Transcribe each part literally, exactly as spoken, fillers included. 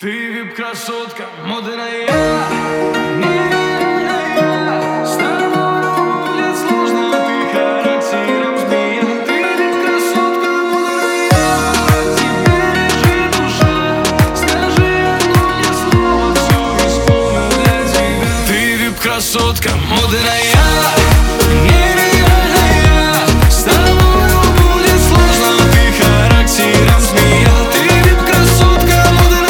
Ты вип-красотка, модная, нереальная. С тобой будет сложно, ты характером змея. Ты вип-красотка, модная, тебе лежит душа. Скажи одно мне слово, все исполню для тебя. Ты вип-красотка, модная, нереальная. С тобой будет сложно, ты характером змея. Ты вип-красотка,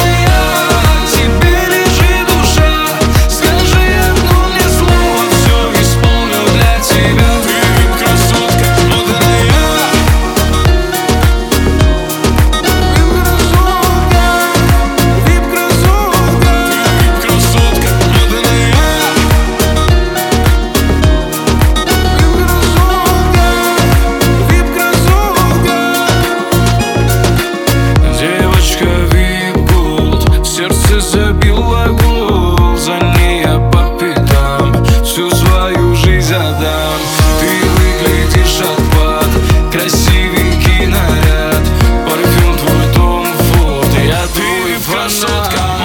забила гул, за ней я по пятам всю свою жизнь отдам. Ты выглядишь отпад, красивенький наряд, парфюм твой Том Форд, я твой фанат.